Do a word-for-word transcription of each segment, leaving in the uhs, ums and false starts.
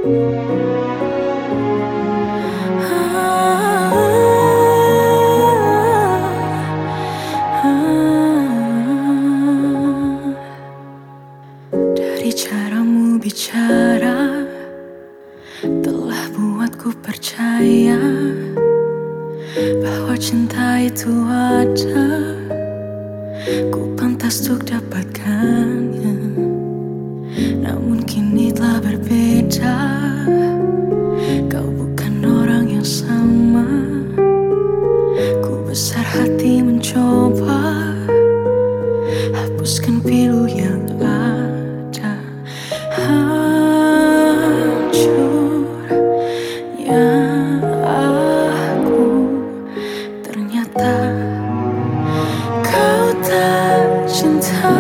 Dari caramu bicara telah buatku percaya bahwa cinta itu ada, ku pantas untuk dapatkannya. Namun kini telah berbeda, kau bukan orang yang sama. Ku besar hati mencoba hapuskan pilu yang ada. Hancurnya aku, ternyata kau tak cinta.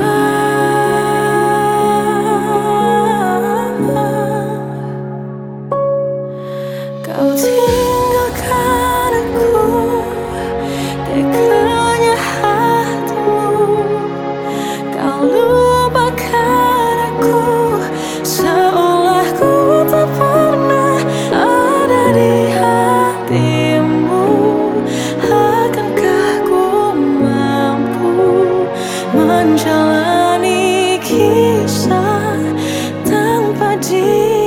Kau tinggalkan aku, teganya hatimu. Kau lupakan aku, seolah ku tak pernah ada di hatimu. Akankah ku mampu menjalani kisah tanpa dia?